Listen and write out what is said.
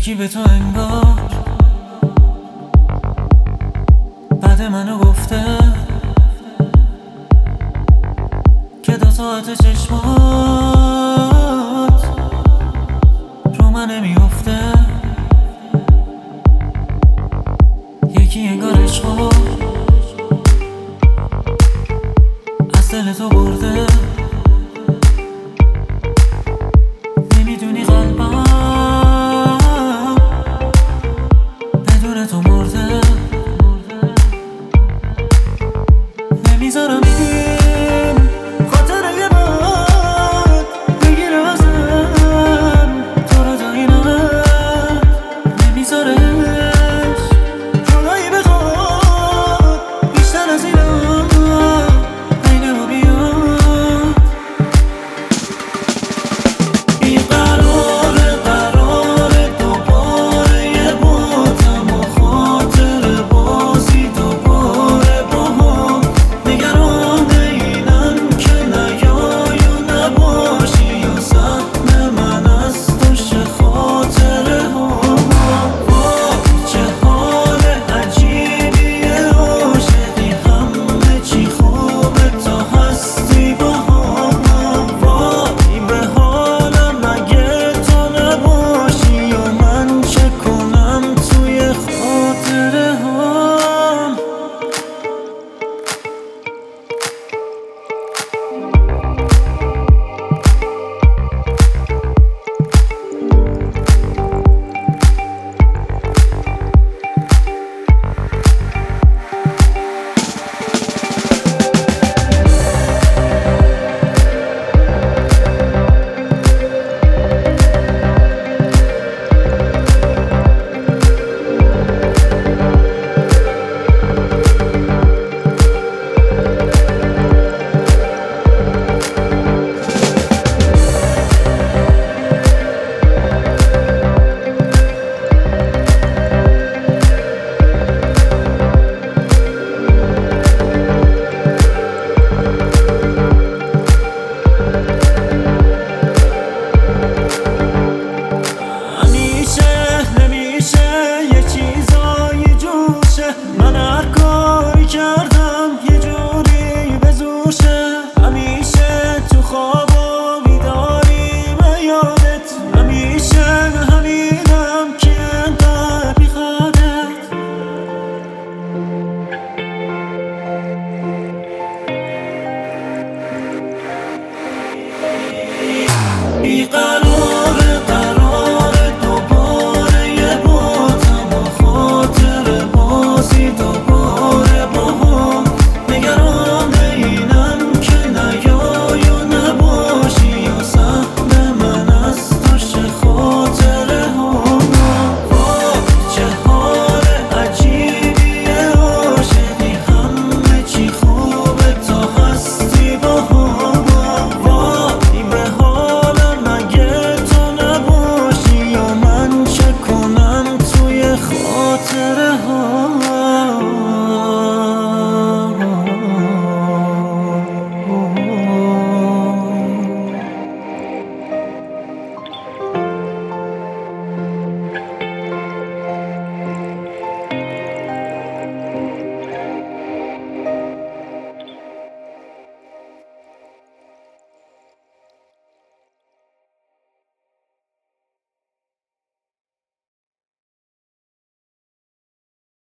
یکی به تو انگار بعد منو گفته که 2 ساعت چشمات رو من نمیافته. یکی انگار عشقو از دل تو برده. نمیدونی قلبم بدون تو مرده. نمیذارم این خاطره بد بگیره ازم تو رو تا این حد. نمیذارش جدایی بخواد بیشتر از اینا بین ما بیاد. بیقراره قراره دوباره یه باتم و خاطر بازی دوباره با هم. نگران اینم که نیای و نباشی یا سهم من از تو شه خاطره هم. چه حال عجیبیه عاشقی همه چی خوبه تا هستی با هم. وای به حالم اگه تو نباشی یا من چه کنم توی خاطره هم. من هر کاری کردم یه جوری به زور شه. همیشه تو خواب و بیداری به یادت. همیشه همینم که انقدر بیخوادت. بیقرار